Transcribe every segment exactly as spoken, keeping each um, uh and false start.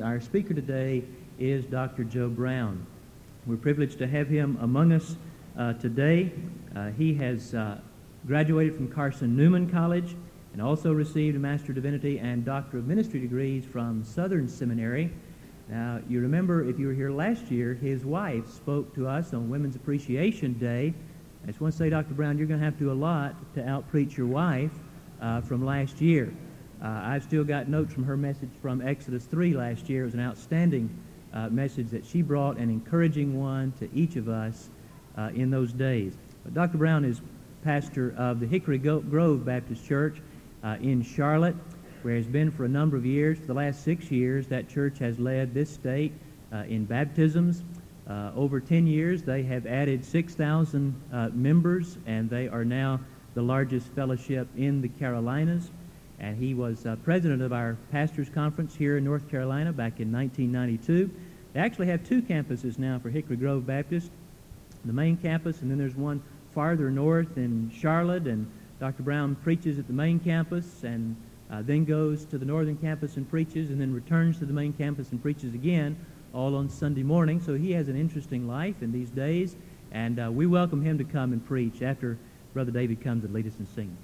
Our speaker today is Doctor Joe Brown. We're privileged to have him among us uh, today. Uh, he has uh, graduated from Carson Newman College and also received a Master of Divinity and Doctor of Ministry degrees from Southern Seminary. Now, you remember, if you were here last year, his wife spoke to us on Women's Appreciation Day. I just want to say, Doctor Brown, you're going to have to do a lot to out-preach your wife uh, from last year. Uh, I've still got notes from her message from Exodus three last year. It was an outstanding uh, message that she brought, an encouraging one to each of us uh, in those days. But Doctor Brown is pastor of the Hickory Grove Baptist Church uh, in Charlotte, where he's been for a number of years. For the last six years, that church has led this state uh, in baptisms. Uh, over ten years, they have added six thousand uh, members, and they are now the largest fellowship in the Carolinas. And he was uh, president of our pastors' conference here in North Carolina back in nineteen ninety-two. They actually have two campuses now for Hickory Grove Baptist, the main campus, and then there's one farther north in Charlotte, and Doctor Brown preaches at the main campus and uh, then goes to the northern campus and preaches, and then returns to the main campus and preaches again, all on Sunday morning. So he has an interesting life in these days, and uh, we welcome him to come and preach after Brother David comes and lead us in singing.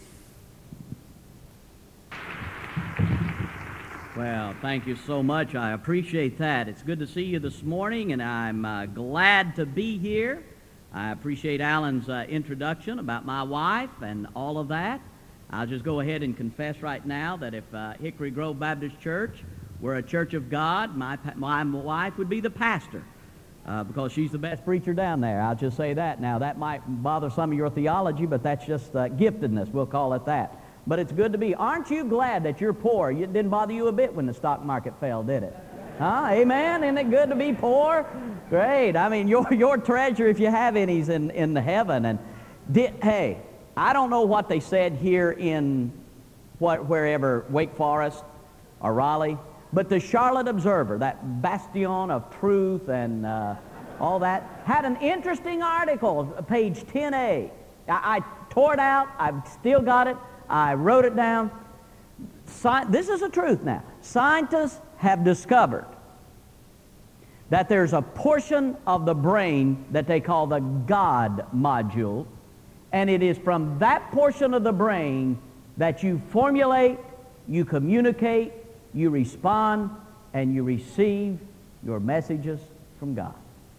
Well, thank you so much. I appreciate that. It's good to see you this morning, and I'm uh, glad to be here. I appreciate Alan's uh, introduction about my wife and all of that. I'll just go ahead and confess right now that if uh, Hickory Grove Baptist Church were a church of God, my, my wife would be the pastor uh, because she's the best preacher down there. I'll just say that. Now, that might bother some of your theology, but that's just uh, giftedness. We'll call it that. But it's good to be. Aren't you glad that you're poor? It didn't bother you a bit when the stock market fell, did it? Huh? Amen? Isn't it good to be poor? Great. I mean, your your treasure, if you have any, is in, in the heaven. And did, hey, I don't know what they said here in what wherever, Wake Forest or Raleigh, but the Charlotte Observer, that bastion of truth and uh, all that, had an interesting article, page ten A. I, I tore it out. I've still got it. I wrote it down. Sci- this is the truth now. Scientists have discovered that there's a portion of the brain that they call the God module, and it is from that portion of the brain that you formulate, you communicate, you respond, and you receive your messages from God.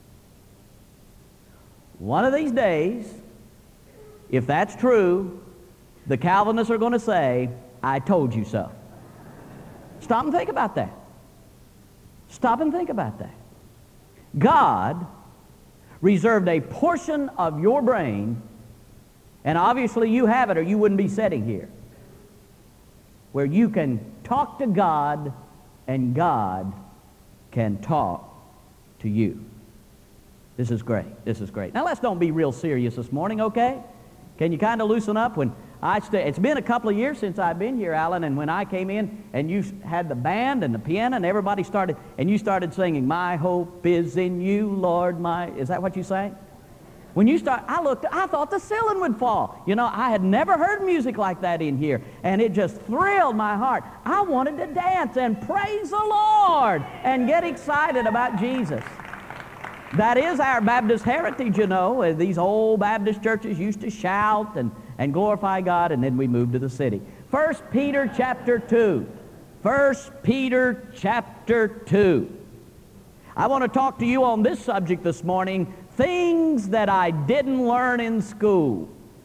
One of these days, if that's true, the Calvinists are going to say, I told you so. Stop and think about that. Stop and think about that. God reserved a portion of your brain, and obviously you have it or you wouldn't be sitting here, where you can talk to God and God can talk to you. This is great. This is great. Now let's don't be real serious this morning, okay? Can you kind of loosen up? When I stay, it's been a couple of years since I've been here, Alan, and when I came in and you had the band and the piano and everybody started, and you started singing, my hope is in you, Lord, my, is that what you sang? When you start, I looked, I thought the ceiling would fall. You know, I had never heard music like that in here, and it just thrilled my heart. I wanted to dance and praise the Lord and get excited about Jesus. That is our Baptist heritage, you know. These old Baptist churches used to shout and, and glorify God, and then we moved to the city. First Peter chapter two. First Peter chapter two. I want to talk to you on this subject this morning, things that I didn't learn in school.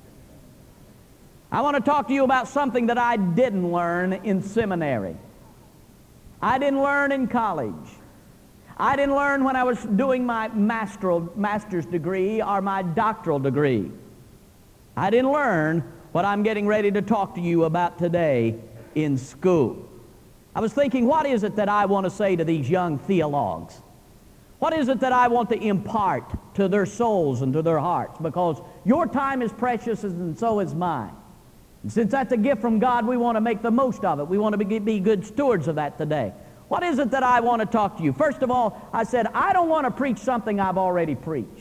I want to talk to you about something that I didn't learn in seminary. I didn't learn in college. I didn't learn when I was doing my masteral, master's degree or my doctoral degree. I didn't learn what I'm getting ready to talk to you about today in school. I was thinking, what is it that I want to say to these young theologues? What is it that I want to impart to their souls and to their hearts? Because your time is precious and so is mine. And since that's a gift from God, we want to make the most of it. We want to be, be good stewards of that today. What is it that I want to talk to you? First of all, I said, I don't want to preach something I've already preached.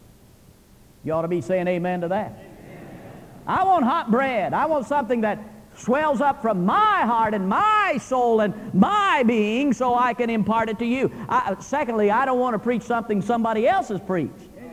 You ought to be saying amen to that. Amen. I want hot bread. I want something that swells up from my heart and my soul and my being so I can impart it to you. I, secondly, I don't want to preach something somebody else has preached.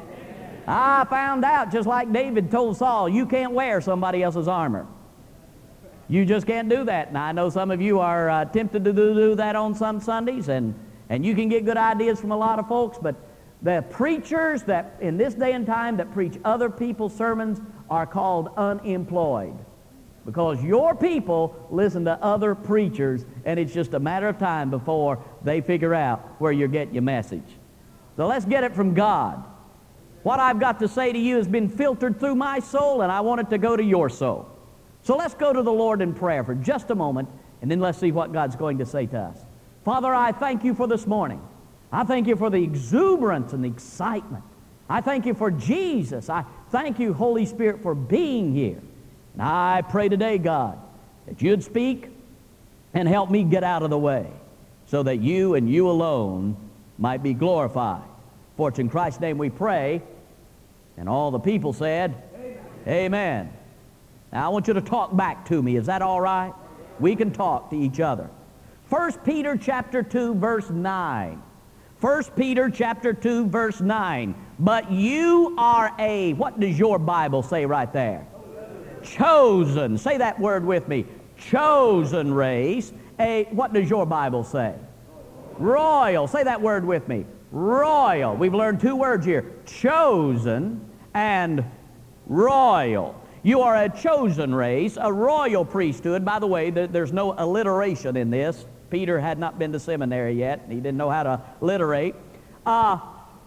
I found out, just like David told Saul, you can't wear somebody else's armor. You just can't do that. Now, I know some of you are uh, tempted to do, do that on some Sundays, and, and you can get good ideas from a lot of folks, but the preachers that in this day and time that preach other people's sermons are called unemployed, because your people listen to other preachers, and it's just a matter of time before they figure out where you're getting your message. So let's get it from God. What I've got to say to you has been filtered through my soul, and I want it to go to your soul. So let's go to the Lord in prayer for just a moment, and then let's see what God's going to say to us. Father, I thank you for this morning. I thank you for the exuberance and the excitement. I thank you for Jesus. I thank you, Holy Spirit, for being here. And I pray today, God, that you'd speak and help me get out of the way so that you and you alone might be glorified. For it's in Christ's name we pray. And all the people said, Amen. Amen. Now I want you to talk back to me. Is that all right? We can talk to each other. First Peter chapter two, verse nine. First Peter chapter two, verse nine. But you are a, what does your Bible say right there? Chosen. Say that word with me. Chosen race. A, what does your Bible say? Royal. Say that word with me. Royal. We've learned two words here. Chosen and royal. You are a chosen race, a royal priesthood. By the way, there's no alliteration in this. Peter had not been to seminary yet. He didn't know how to alliterate. A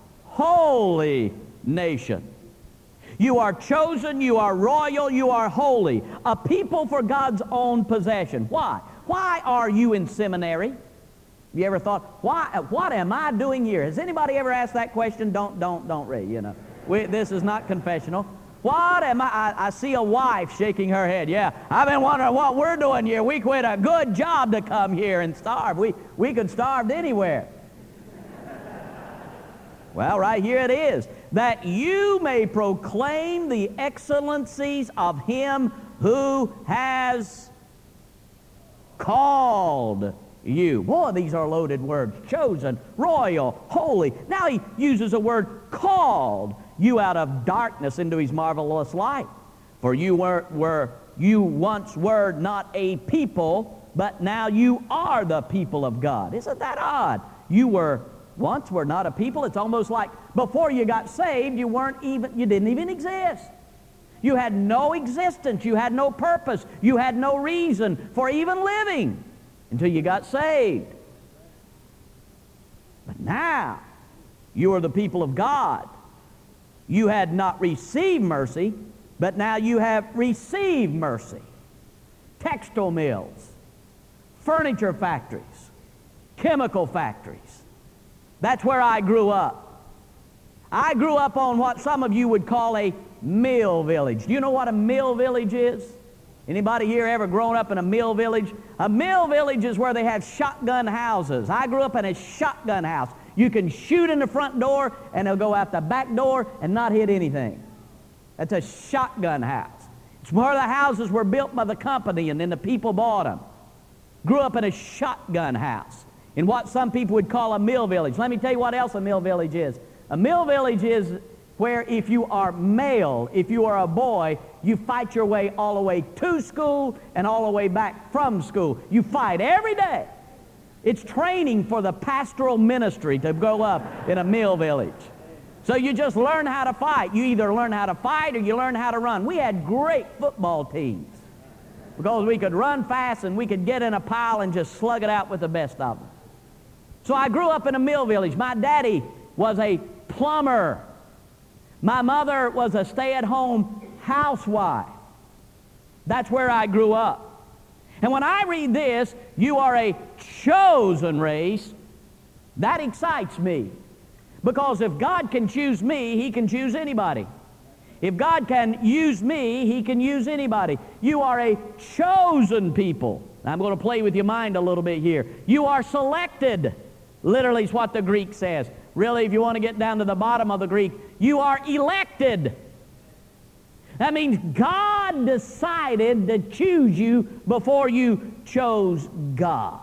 holy nation. You are chosen, you are royal, you are holy. A people for God's own possession. Why? Why are you in seminary? You ever thought, why, what am I doing here? Has anybody ever asked that question? Don't, don't, don't read, you know. We, this is not confessional. What am I, I? I see a wife shaking her head. Yeah, I've been wondering what we're doing here. We quit a good job to come here and starve. We, we could starve anywhere. Well, right here it is. That you may proclaim the excellencies of Him who has called you. Boy, these are loaded words. Chosen, royal, holy. Now he uses a word, called you out of darkness into His marvelous light. For you were, were you once were not a people, but now you are the people of God. Isn't that odd? You were once were not a people. It's almost like before you got saved, you weren't even, you didn't even exist. You had no existence. You had no purpose. You had no reason for even living until you got saved. But now, you are the people of God. You had not received mercy, but now you have received mercy. Textile mills, furniture factories, chemical factories. That's where I grew up. I grew up on what some of you would call a mill village. Do you know what a mill village is? Anybody here ever grown up in a mill village? A mill village is where they have shotgun houses. I grew up in a shotgun house. You can shoot in the front door and it'll go out the back door and not hit anything. That's a shotgun house. It's where the houses were built by the company and then the people bought them. Grew up in a shotgun house in what some people would call a mill village. Let me tell you what else a mill village is. A mill village is where if you are male, if you are a boy, you fight your way all the way to school and all the way back from school. You fight every day. It's training for the pastoral ministry to grow up in a mill village. So you just learn how to fight. You either learn how to fight or you learn how to run. We had great football teams because we could run fast and we could get in a pile and just slug it out with the best of them. So I grew up in a mill village. My daddy was a plumber. My mother was a stay-at-home housewife. That's where I grew up. And when I read this, you are a chosen race, that excites me. Because if God can choose me, He can choose anybody. If God can use me, He can use anybody. You are a chosen people. I'm going to play with your mind a little bit here. You are selected. Literally is what the Greek says. Really, if you want to get down to the bottom of the Greek, you are elected. That means God God decided to choose you before you chose God.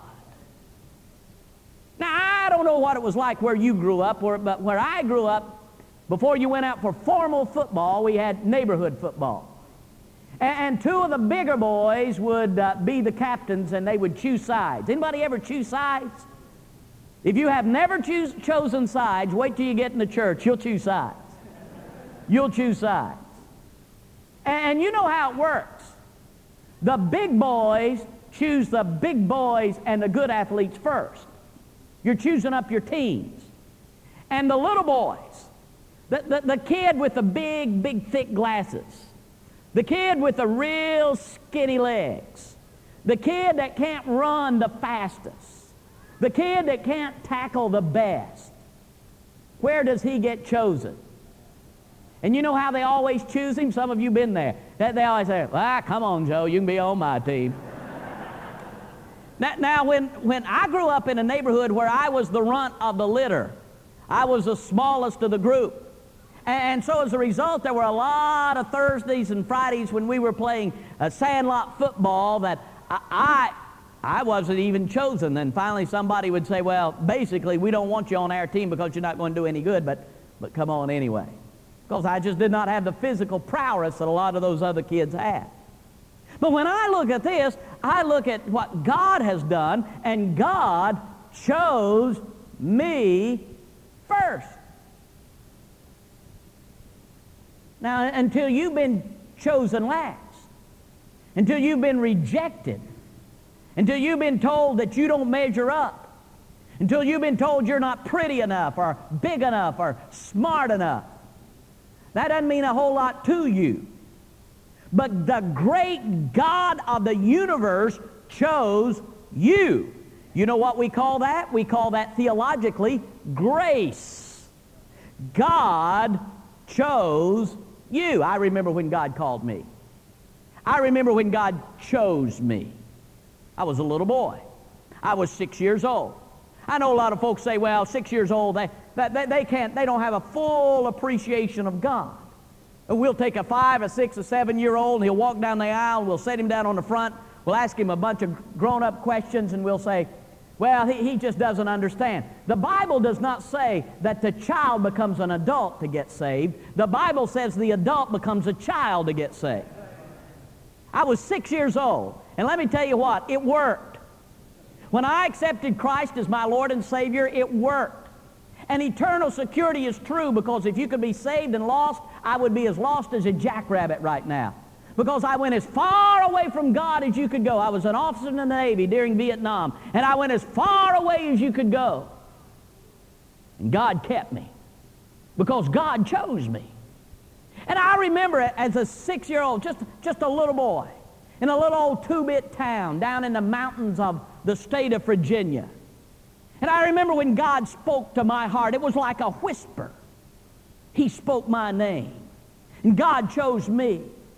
Now, I don't know what it was like where you grew up, where, but where I grew up, before you went out for formal football, we had neighborhood football. And, and two of the bigger boys would uh, be the captains, and they would choose sides. Anybody ever choose sides? If you have never choose, chosen sides, wait till you get in the church. You'll choose sides. You'll choose sides. And, and you know how it works. The big boys choose the big boys and the good athletes first. You're choosing up your teams. And the little boys, the, the, the kid with the big, big, thick glasses, the kid with the real skinny legs, the kid that can't run the fastest, the kid that can't tackle the best, where does he get chosen? And you know how they always choose him? Some of you been there. They, they always say, ah, come on, Joe, you can be on my team. Now, now when, when I grew up in a neighborhood where I was the runt of the litter, I was the smallest of the group. And, and so as a result, there were a lot of Thursdays and Fridays when we were playing a sandlot football that I, I, I wasn't even chosen. And finally somebody would say, well, basically, we don't want you on our team because you're not going to do any good, but, but come on anyway. Because I just did not have the physical prowess that a lot of those other kids had. But when I look at this, I look at what God has done, and God chose me first. Now, until you've been chosen last, until you've been rejected, until you've been told that you don't measure up, until you've been told you're not pretty enough or big enough or smart enough, that doesn't mean a whole lot to you. But the great God of the universe chose you. You know what we call that? We call that theologically grace. God chose you. I remember when God called me. I remember when God chose me. I was a little boy. I was six years old. I know a lot of folks say, well, six years old, they, they, they can't, they don't have a full appreciation of God. And we'll take a five, a six, a seven-year-old, and he'll walk down the aisle, and we'll set him down on the front. We'll ask him a bunch of grown-up questions, and we'll say, well, he, he just doesn't understand. The Bible does not say that the child becomes an adult to get saved. The Bible says the adult becomes a child to get saved. I was six years old, and let me tell you what, it worked. When I accepted Christ as my Lord and Savior, it worked. And eternal security is true, because if you could be saved and lost, I would be as lost as a jackrabbit right now. Because I went as far away from God as you could go. I was an officer in the Navy during Vietnam, and I went as far away as you could go. And God kept me, because God chose me. And I remember it as a six-year-old, just, just a little boy, in a little old two-bit town down in the mountains of the state of Virginia. And I remember when God spoke to my heart, it was like a whisper. He spoke my name, and God chose me.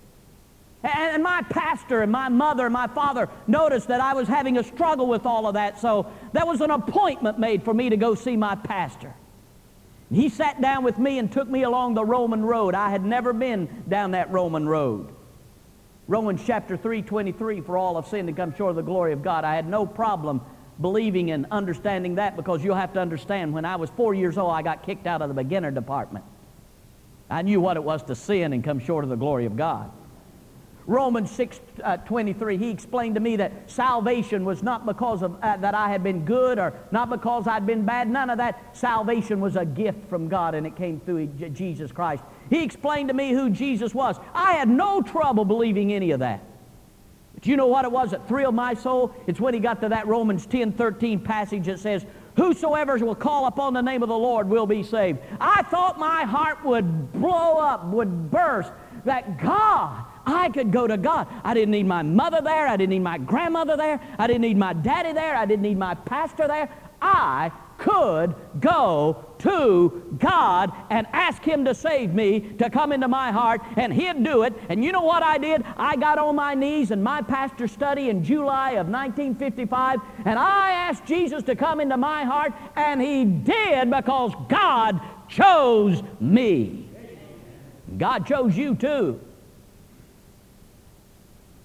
And my pastor and my mother and my father noticed that I was having a struggle with all of that, so there was an appointment made for me to go see my pastor. And he sat down with me and took me along the Roman road. I had never been down that Roman road. Romans chapter three, twenty-three, for all have sinned and come short of the glory of God. I had no problem believing and understanding that, because you'll have to understand, when I was four years old, I got kicked out of the beginner department. I knew what it was to sin and come short of the glory of God. Romans six, twenty-three, he explained to me that salvation was not because of uh, that I had been good, or not because I'd been bad. None of that. Salvation was a gift from God, and it came through Jesus Christ. He explained to me who Jesus was. I had no trouble believing any of that. But you know what it was that thrilled my soul? It's when he got to that Romans ten, thirteen passage that says, whosoever will call upon the name of the Lord will be saved. I thought my heart would blow up, would burst, that God, I could go to God. I didn't need my mother there. I didn't need my grandmother there. I didn't need my daddy there. I didn't need my pastor there. I could go to God and ask Him to save me, to come into my heart, and He'd do it. And you know what I did? I got on my knees in my pastor's study in July of nineteen fifty-five, and I asked Jesus to come into my heart, and He did, because God chose me. God chose you too.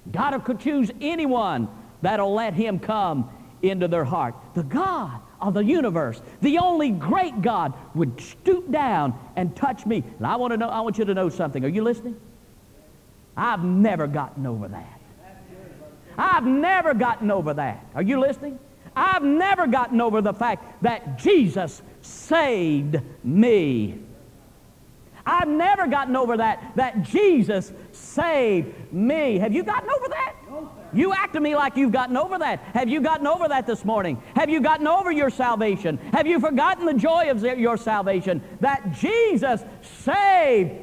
God will choose anyone that'll let Him come into their heart. The God of the universe, the only great God, would stoop down and touch me. And I want to know, I want you to know something. Are you listening? I've never gotten over that. I've never gotten over that. Are you listening? I've never gotten over the fact that Jesus saved me. I've never gotten over that, that Jesus saved me. Have you gotten over that? You act to me like you've gotten over that. Have you gotten over that this morning? Have you gotten over your salvation? Have you forgotten the joy of your salvation? That Jesus saved.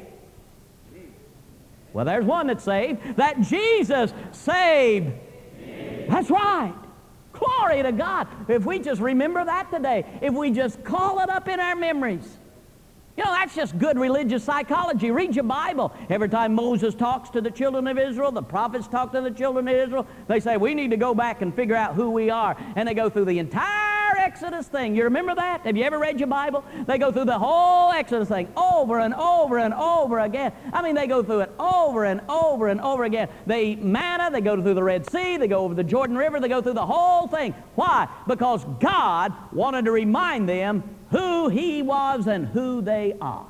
Well, there's one that's saved. That Jesus saved. That's right. Glory to God. If we just remember that today, if we just call it up in our memories. You know, that's just good religious psychology. Read your Bible. Every time Moses talks to the children of Israel, the prophets talk to the children of Israel, they say, we need to go back and figure out who we are. And they go through the entire Exodus thing. You remember that? Have you ever read your Bible? They go through the whole Exodus thing over and over and over again. I mean, they go through it over and over and over again. They eat manna. They go through the Red Sea. They go over the Jordan River. They go through the whole thing. Why? Because God wanted to remind them who He was and who they are.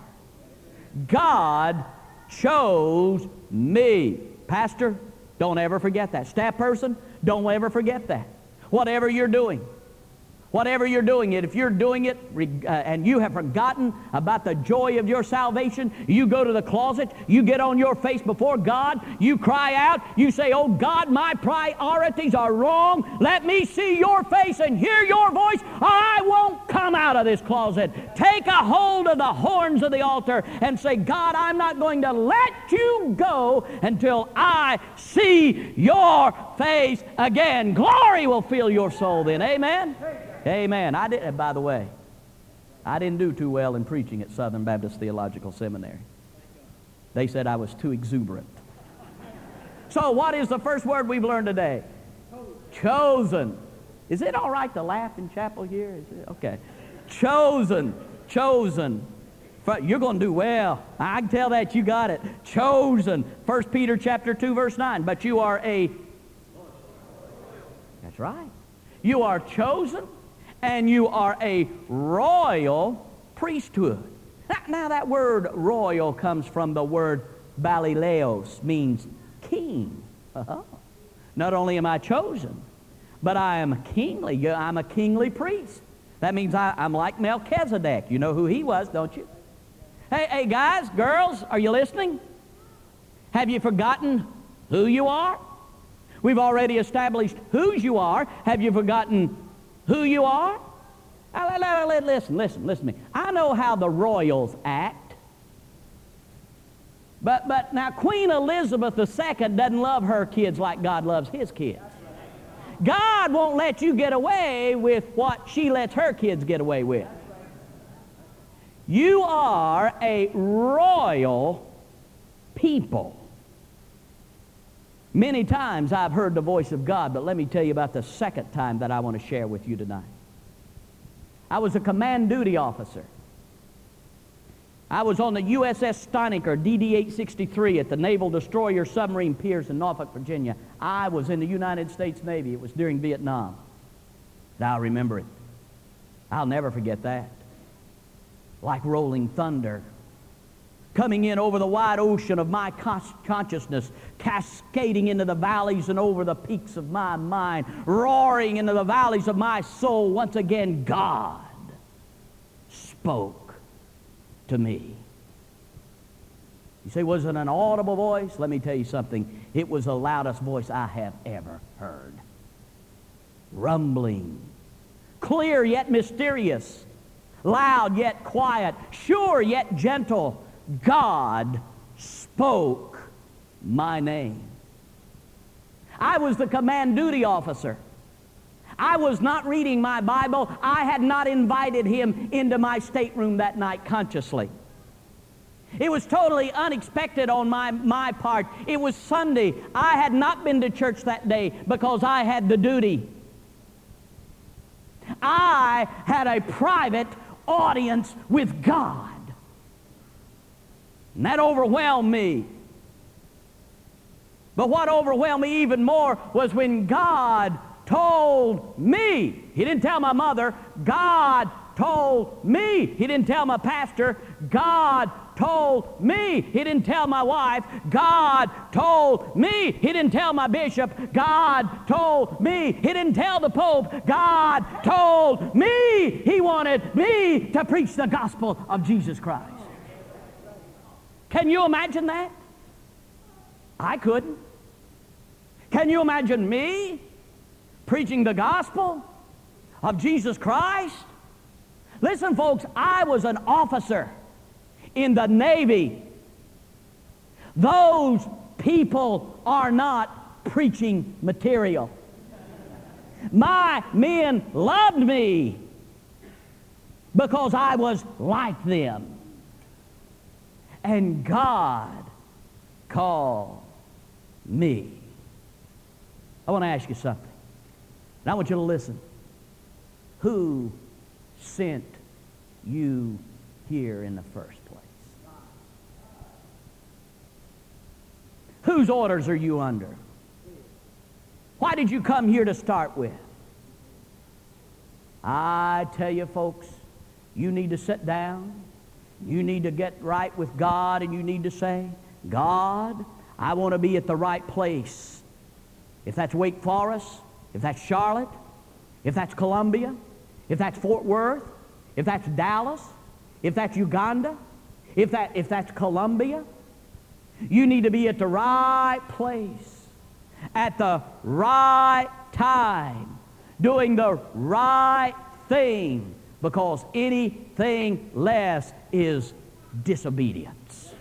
God chose me. Pastor, don't ever forget that. Staff person, don't ever forget that. Whatever you're doing, whatever you're doing it, if you're doing it uh, and you have forgotten about the joy of your salvation, you go to the closet, you get on your face before God, you cry out, you say, oh God, my priorities are wrong. Let me see your face and hear your voice, or I won't come out of this closet. Take a hold of the horns of the altar and say, God, I'm not going to let you go until I see your face again. Glory will fill your soul then. Amen? Amen. I did, by the way, I didn't do too well in preaching at Southern Baptist Theological Seminary. They said I was too exuberant. So what is the first word we've learned today? Chosen. Is it all right to laugh in chapel here? Is it? Okay. Chosen. Chosen. You're going to do well. I can tell that you got it. Chosen. First Peter chapter two, verse nine. But you are a... That's right. You are chosen, and you are a royal priesthood. Now, now that word royal comes from the word balileos, means king. Uh-huh. Not only am I chosen, but I am kingly. I'm a kingly priest. That means I, I'm like Melchizedek. You know who he was, don't you? Hey, hey, guys, girls, are you listening? Have you forgotten who you are? We've already established whose you are. Have you forgotten who you are? Now, listen, listen, listen to me. I know how the royals act. But, but now Queen Elizabeth the Second doesn't love her kids like God loves His kids. God won't let you get away with what she lets her kids get away with. You are a royal people. Many times I've heard the voice of God, but let me tell you about the second time that I want to share with you tonight. I was a command duty officer. I was on the U S S Steinecker D D eight sixty-three at the Naval Destroyer Submarine Piers in Norfolk, Virginia. I was in the United States Navy. It was during Vietnam. And I'll remember it. I'll never forget that. Like rolling thunder, coming in over the wide ocean of my consciousness, cascading into the valleys and over the peaks of my mind, roaring into the valleys of my soul. Once again, God spoke to me. You say, was it an audible voice? Let me tell you something. It was the loudest voice I have ever heard. Rumbling, clear yet mysterious, loud yet quiet, sure yet gentle. God spoke my name. I was the command duty officer. I was not reading my Bible. I had not invited him into my stateroom that night consciously. It was totally unexpected on my, my part. It was Sunday. I had not been to church that day because I had the duty. I had a private audience with God. And that overwhelmed me. But what overwhelmed me even more was when God told me. He didn't tell my mother. God told me. He didn't tell my pastor. God told me. He didn't tell my wife. God told me. He didn't tell my bishop. God told me. He didn't tell the Pope. God told me. He wanted me to preach the gospel of Jesus Christ. Can you imagine that? I couldn't. Can you imagine me preaching the gospel of Jesus Christ? Listen, folks, I was an officer in the Navy. Those people are not preaching material. My men loved me because I was like them. And God called me. I want to ask you something. And I want you to listen. Who sent you here in the first place? Whose orders are you under? Why did you come here to start with? I tell you, folks, you need to sit down. You need to get right with God, and you need to say, God, I want to be at the right place. If that's Wake Forest, if that's Charlotte, if that's Columbia, if that's Fort Worth, if that's Dallas, if that's Uganda, if that if that's Columbia, you need to be at the right place, at the right time, doing the right thing, because anything less is disobedience.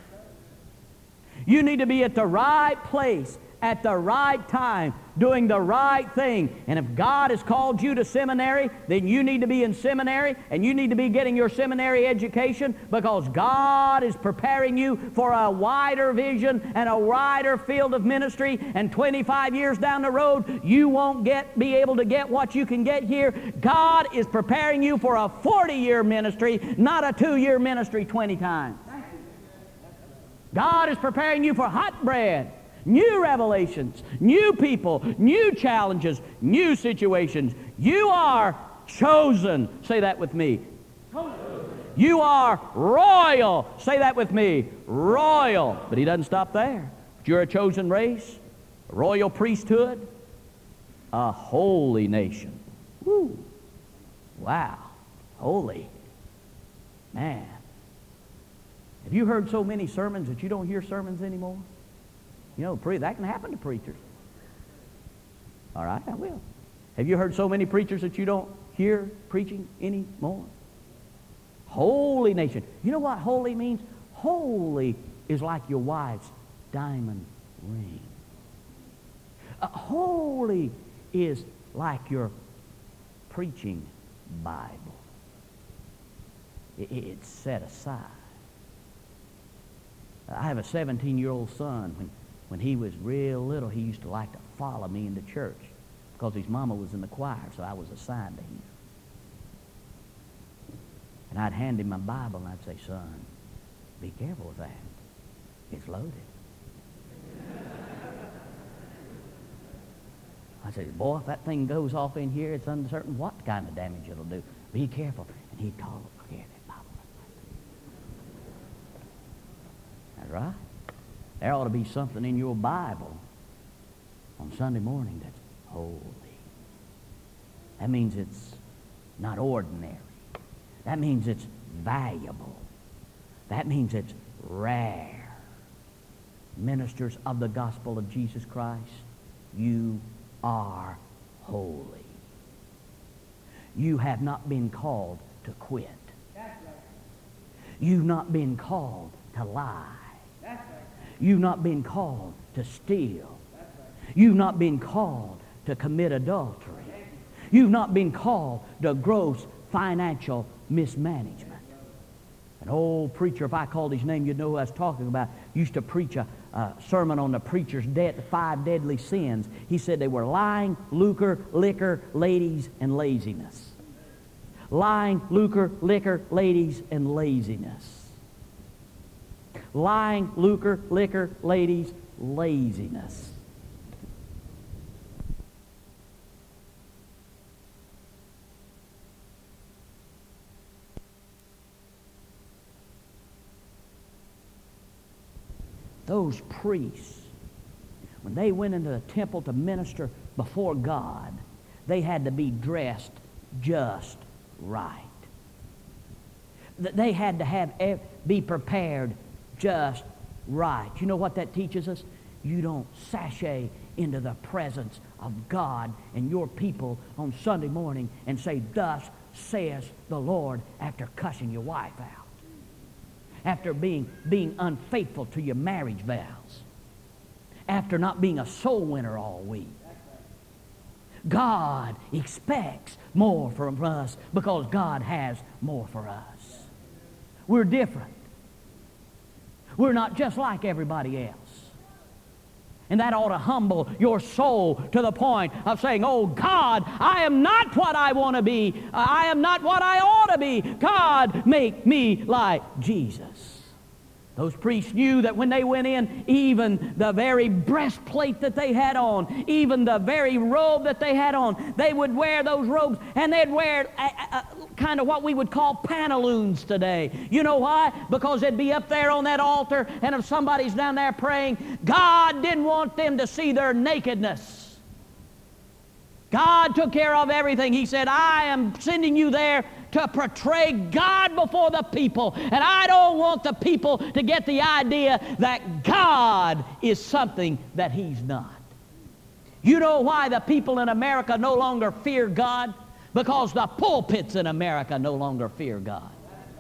You need to be at the right place, at the right time, doing the right thing. And if God has called you to seminary, then you need to be in seminary, and you need to be getting your seminary education, because God is preparing you for a wider vision and a wider field of ministry. And twenty-five years down the road, you won't get be able to get what you can get here. God is preparing you for a forty-year ministry, not a two-year ministry twenty times. God is preparing you for hot bread, new revelations, new people, new challenges, new situations. You are chosen. Say that with me. You are royal. Say that with me. Royal. But he doesn't stop there. But you're a chosen race, a royal priesthood, a holy nation. Woo. Wow. Holy. Man. Have you heard so many sermons that you don't hear sermons anymore? You know, pre- that can happen to preachers. All right, I will. Have you heard so many preachers that you don't hear preaching anymore? Holy nation. You know what holy means? Holy is like your wife's diamond ring. Uh, holy is like your preaching Bible. It, it's set aside. I have a seventeen-year-old son. When, when he was real little, he used to like to follow me into church because his mama was in the choir, so I was assigned to him. And I'd hand him my Bible, and I'd say, son, be careful with that. It's loaded. I said, boy, if that thing goes off in here, it's uncertain what kind of damage it'll do. Be careful. And he'd call, look here, that Bible. That's right. There ought to be something in your Bible on Sunday morning that's holy. That means it's not ordinary. That means it's valuable. That means it's rare. Ministers of the gospel of Jesus Christ, you are holy. You have not been called to quit. You've not been called to lie. You've not been called to steal. You've not been called to commit adultery. You've not been called to gross financial mismanagement. An old preacher, if I called his name, you'd know who I was talking about, used to preach a, a sermon on the preacher's dead, five deadly sins. He said they were lying, lucre, liquor, ladies, and laziness. Lying, lucre, liquor, ladies, and laziness. Lying, lucre, liquor, ladies, laziness. those priests, when they went into the temple to minister before God, they had to be dressed just right. They had to have be prepared just right. You know what that teaches us? You don't sashay into the presence of God and your people on Sunday morning and say, "Thus saith the Lord," after cussing your wife out, after being, being unfaithful to your marriage vows, after not being a soul winner all week. God expects more from us because God has more for us. We're different. We're not just like everybody else. And that ought to humble your soul to the point of saying, "Oh God, I am not what I want to be. I am not what I ought to be. God, make me like Jesus." Those priests knew that when they went in, even the very breastplate that they had on, even the very robe that they had on, they would wear those robes, and they'd wear a, a, a, kind of what we would call pantaloons today. You know why? Because they'd be up there on that altar, and if somebody's down there praying, God didn't want them to see their nakedness. God took care of everything. He said, "I am sending you there to portray God before the people. And I don't want the people to get the idea that God is something that He's not." You know why the people in America no longer fear God? Because the pulpits in America no longer fear God.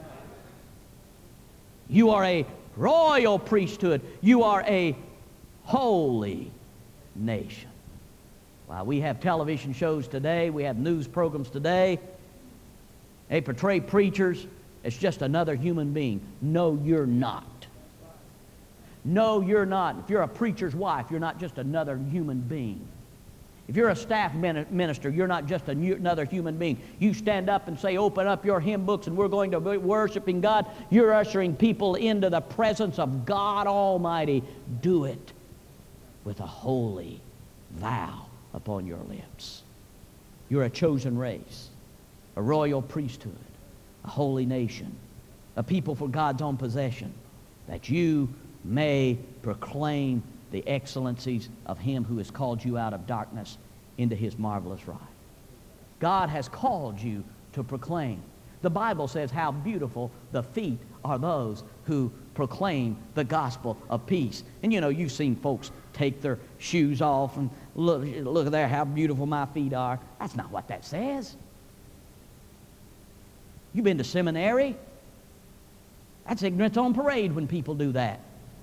You are a royal priesthood. You are a holy nation. Well, we have television shows today. We have news programs today. They portray preachers as just another human being. No, you're not. No, you're not. If you're a preacher's wife, you're not just another human being. If you're a staff minister, you're not just another human being. You stand up and say, "Open up your hymn books and we're going to be worshiping God." You're ushering people into the presence of God Almighty. Do it with a holy vow upon your lips. You're a chosen race, a royal priesthood, a holy nation, a people for God's own possession, that you may proclaim the excellencies of Him who has called you out of darkness into His marvelous light. God has called you to proclaim. The Bible says how beautiful the feet are those who proclaim the gospel of peace. And you know, you've seen folks take their shoes off and look, look there, how beautiful my feet are. That's not what that says. You've been to seminary? That's ignorance on parade when people do that.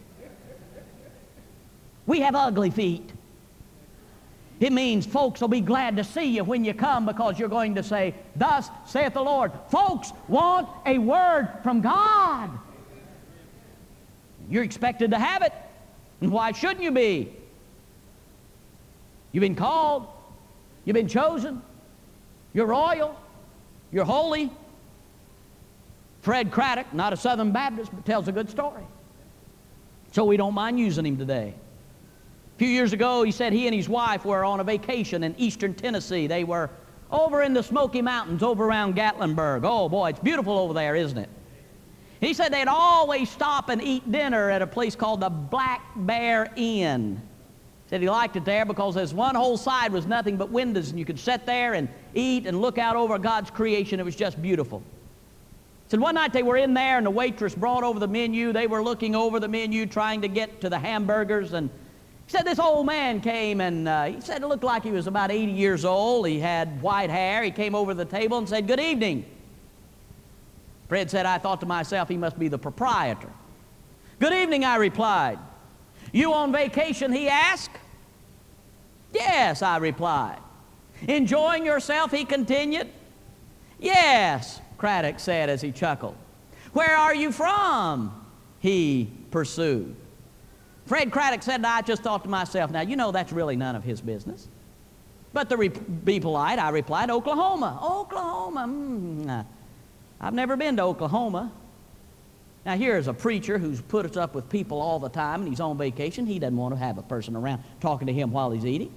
We have ugly feet. It means folks will be glad to see you when you come because you're going to say, "Thus saith the Lord." Folks want a word from God. You're expected to have it. And why shouldn't you be? You've been called. You've been chosen. You're royal. You're holy. Fred Craddock, not a Southern Baptist, but tells a good story. So we don't mind using him today. A few years ago, he said he and his wife were on a vacation in eastern Tennessee. They were over in the Smoky Mountains, over around Gatlinburg. Oh, boy, it's beautiful over there, isn't it? He said they'd always stop and eat dinner at a place called the Black Bear Inn. He said he liked it there because this one whole side was nothing but windows, and you could sit there and eat and look out over God's creation. It was just beautiful. He said one night they were in there, and the waitress brought over the menu. They were looking over the menu, trying to get to the hamburgers, and he said this old man came, and uh, he said it looked like he was about eighty years old. He had white hair. He came over to the table and said, "Good evening." Fred said, "I thought to myself, he must be the proprietor." "Good evening," I replied. "You on vacation?" he asked. "Yes," I replied. "Enjoying yourself?" he continued. "Yes," Craddock said as he chuckled. "Where are you from?" he pursued. Fred Craddock said, "I just thought to myself, now, you know, that's really none of his business. But to re- be polite, I replied, Oklahoma." "Oklahoma, mm, I've never been to Oklahoma." Now, here's a preacher who's put us up with people all the time, and he's on vacation. He doesn't want to have a person around talking to him while he's eating.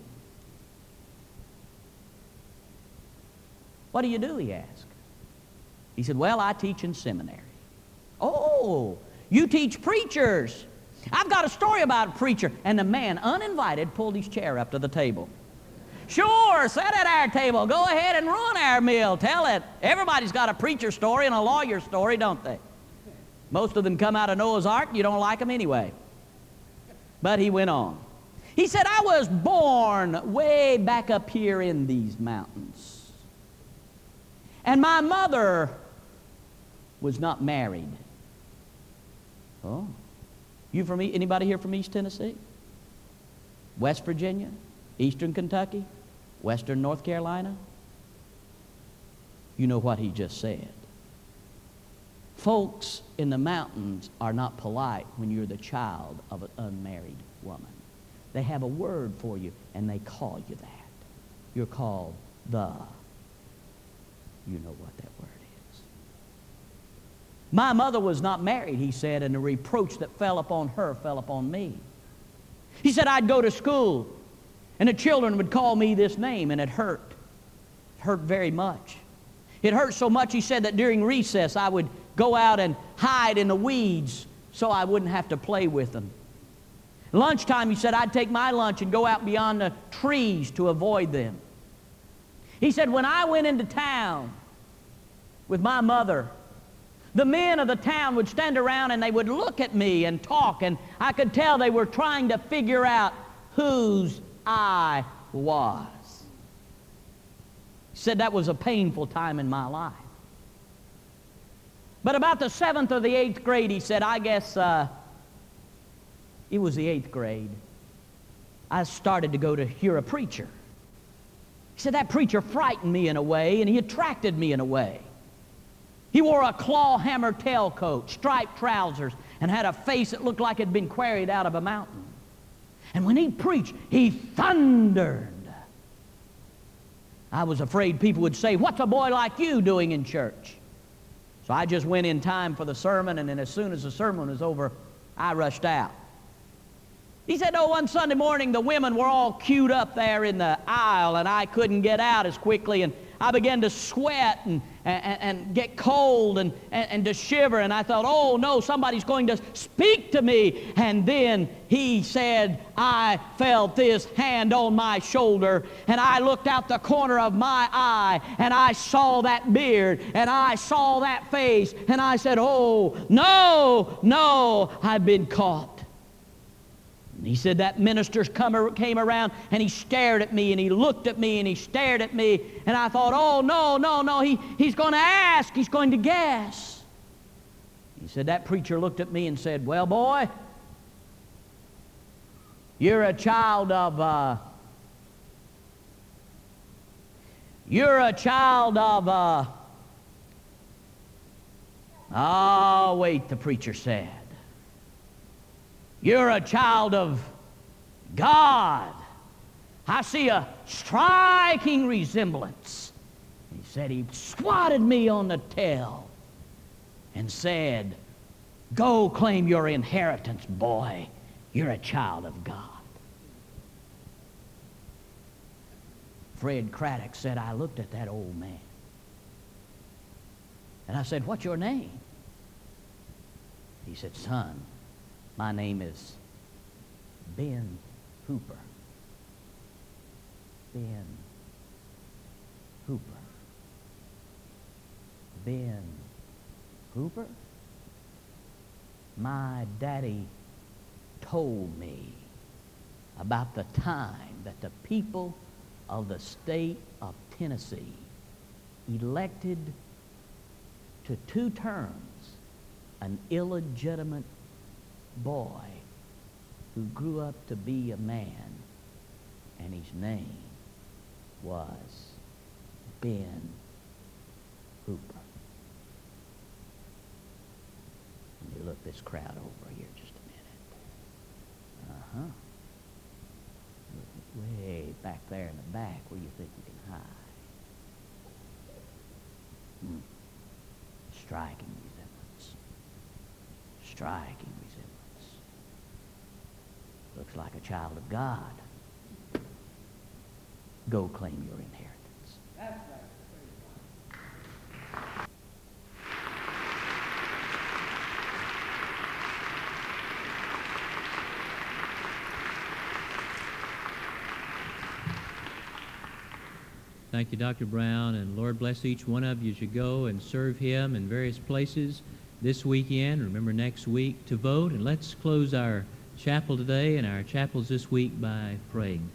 "What do you do?" he asked. He said, "Well, I teach in seminary." "Oh, you teach preachers?" I've got a story about a preacher. And the man, uninvited, pulled his chair up to the table. Sure, sit at our table. Go ahead and ruin our meal. Tell it. Everybody's got a preacher story and a lawyer story, don't they? Most of them come out of Noah's Ark, and you don't like them anyway. But he went on. He said, I was born way back up here in these mountains. And my mother was not married. Oh. You from E- anybody here from East Tennessee? West Virginia? Eastern Kentucky? Western North Carolina? You know what he just said. Folks in the mountains are not polite when you're the child of an unmarried woman. They have a word for you, and they call you that. You're called the. You know what that word is. My mother was not married, he said, and the reproach that fell upon her fell upon me. He said, I'd go to school, and the children would call me this name, and it hurt. It hurt very much. It hurt so much, he said, that during recess I would go out and hide in the weeds so I wouldn't have to play with them. Lunchtime, he said, I'd take my lunch and go out beyond the trees to avoid them. He said, when I went into town with my mother, the men of the town would stand around and they would look at me and talk, and I could tell they were trying to figure out whose I was. He said that was a painful time in my life. But about the seventh or the eighth grade, he said, I guess uh, it was the eighth grade, I started to go to hear a preacher. He said that preacher frightened me in a way, and he attracted me in a way. He wore a claw hammer tailcoat, striped trousers, and had a face that looked like it had been quarried out of a mountain. And when he preached, he thundered. I was afraid people would say, what's a boy like you doing in church? So I just went in time for the sermon, and then as soon as the sermon was over, I rushed out. He said, oh, one Sunday morning, the women were all queued up there in the aisle, and I couldn't get out as quickly, and I began to sweat and, and, and get cold and, and, and to shiver, and I thought, oh, no, somebody's going to speak to me. And then he said, I felt this hand on my shoulder, and I looked out the corner of my eye, and I saw that beard, and I saw that face, and I said, oh, no, no, I've been caught. And he said that minister come, came around, and he stared at me, and he looked at me, and he stared at me, and I thought, oh, no, no, no, he, he's going to ask, he's going to guess. He said that preacher looked at me and said, well, boy, you're a child of, uh, you're a child of, uh, oh, wait, the preacher said. You're a child of God. I see a striking resemblance. He said he swatted me on the tail and said, go claim your inheritance, boy. You're a child of God. Fred Craddock said, I looked at that old man. And I said, what's your name? He said, son, my name is Ben Hooper. Ben Hooper. Ben Hooper? My daddy told me about the time that the people of the state of Tennessee elected to two terms an illegitimate boy who grew up to be a man, and his name was Ben Hooper. Let me look this crowd over here just a minute. Uh-huh. Way back there in the back, where you think you can hide. Hmm. Striking resemblance. Striking resemblance. Looks like a child of God. Go claim your inheritance. That's right. Thank you, Doctor Brown, and Lord bless each one of you as you go and serve Him in various places this weekend. Remember next week to vote, and let's close our chapel today and our chapels this week by praying.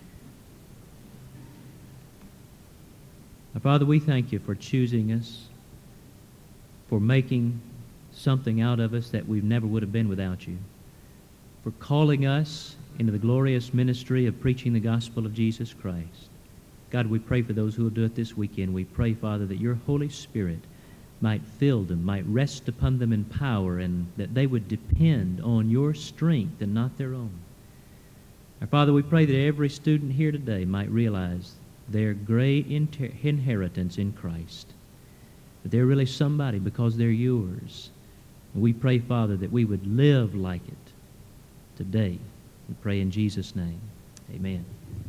Our Father, we thank you for choosing us, for making something out of us that we never would have been without you, for calling us into the glorious ministry of preaching the gospel of Jesus Christ. God, we pray for those who will do it this weekend. We pray, Father, that your Holy Spirit might fill them, might rest upon them in power, and that they would depend on your strength and not their own. Our Father, we pray that every student here today might realize their great inter- inheritance in Christ, that they're really somebody because they're yours. And we pray, Father, that we would live like it today. We pray in Jesus' name. Amen.